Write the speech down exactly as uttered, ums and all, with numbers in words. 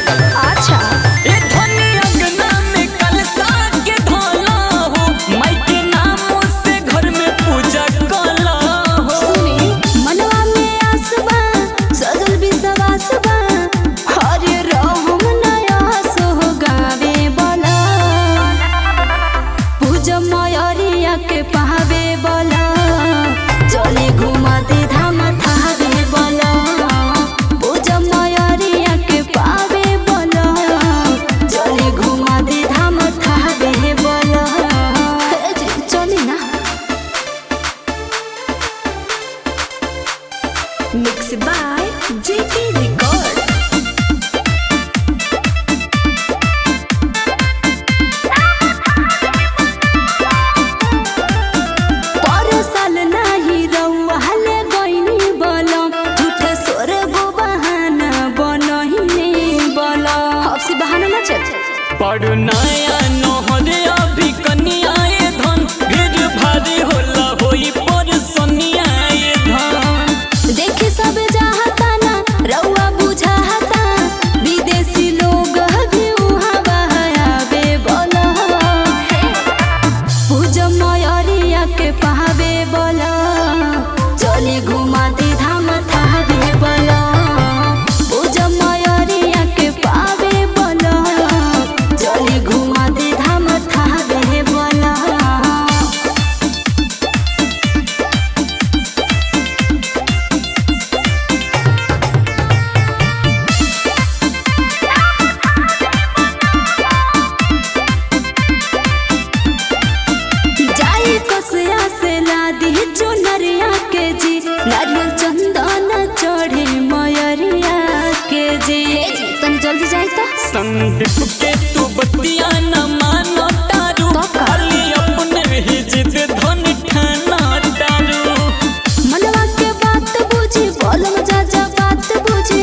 लगल। अच्छा ए धनी अंगना में कलशा के धोला हो, माई के नामों से घर में पूजा कला हो। सुनी मनवा में आसबा सजल विश्वास बा, हरे रहम नया सो गावे बोला, पूजा मयरिया के पावे बोला, चले घुमा दे धाम थावे बोला, पूजा मयरिया के पावे बोला, चले घुमा दे धाम थावे बोला। हे जी, चली ना। Mixed by J K Record. परसल नाही रउआ ले गइनी बलम, झूठे सोर गो बहाना बनहिने बला। हफ्सी बहाना ना चल। बड़ नया नोहरे अभी कनिया ए धन, भीड़ भारी होला होई पर सोनिया ए धन। देखे सब चाहता ना रउआ बुझाता, विदेशी लोग भी उहाँ बहावे बोला, पूजा मयरिया के पावे बोला, चले घुमा दे धाम थावे बोला, पूजा मयरिया के पावे बोला, चले घुमा दे धाम थावे बोला। जाई कसया से लादी चुनरिया के जी, नारियल चंदन चढ़े मयरिया के जी। तनी जल्दी जाई ता। संदीप के तू बतिया न मानो तारू, तो का? खाली अपने ही जिद धन ठाना तारू। मनवा के बात बुझी, बोलम जा जा बात बुझी,